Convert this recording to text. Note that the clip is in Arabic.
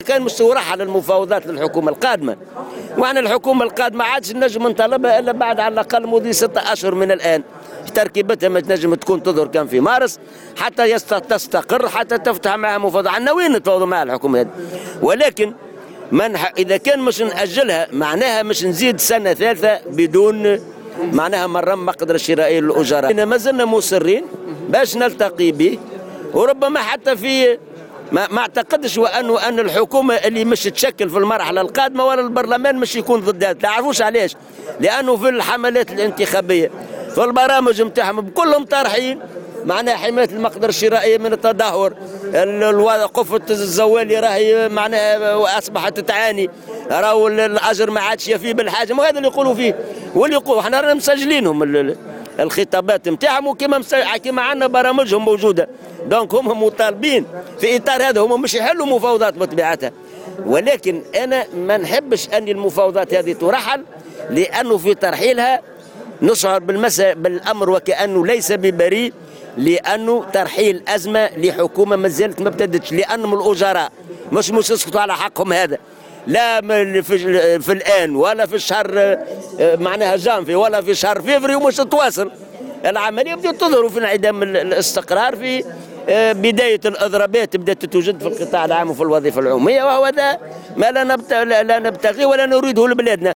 كان مش يرحل المفاوضات للحكومه القادمه، واحنا الحكومه القادمه ما عادش نجم نطلبها الا بعد على الاقل مضي 6 اشهر من الان. تركيبتها ما تنجم تكون تظهر كان في مارس حتى تستقر، حتى تفتح معها مفاوضات. عنا وين نتفاوضوا مع الحكومه هذه؟ ولكن اذا كان مش ناجلها معناها مش نزيد سنه ثالثه بدون معناها مرم مقدر الشرائي للاجراء. ما زلنا مصرين باش نلتقي به، وربما حتى في ما اعتقدش ان الحكومه اللي مش تشكل في المرحله القادمه ولا البرلمان مش يكون ضدها. تعرفوش علاش؟ لانه في الحملات الانتخابيه في البرامج نتاعهم كلهم طارحين معناها حمايه المقدره الشرائيه من التدهور، قفه الزوالي راهي معناها اصبحت تعاني، راهو الاجر ما عادش يفي بالحاجه، وهذا اللي يقولوا فيه واللي يقولوا احنا رانا مسجلينهم الخطابات نتاعهم، وكما عندنا برامجهم موجوده. دونك هم مطالبين في اطار هذا، هم مش يحلوا مفاوضات بطبيعتها، ولكن انا ما نحبش ان المفاوضات هذه ترحل، لانه في ترحيلها نشعر بالامر وكانه ليس ببريء، لانه ترحيل ازمه لحكومه ما زالت ما ابتدتش، لانهم الاجراء مش يسقطوا على حقهم هذا، لا في الان ولا في الشهر معناها جانفي ولا في شهر فيفري، ومش تواصل العمليه. بدات تظهر في انعدام الاستقرار، في بدايه الاضرابات بدات تتوجد في القطاع العام وفي الوظيفه العموميه، وهو ذا ما لا نبتغيه ولا نريده لبلادنا.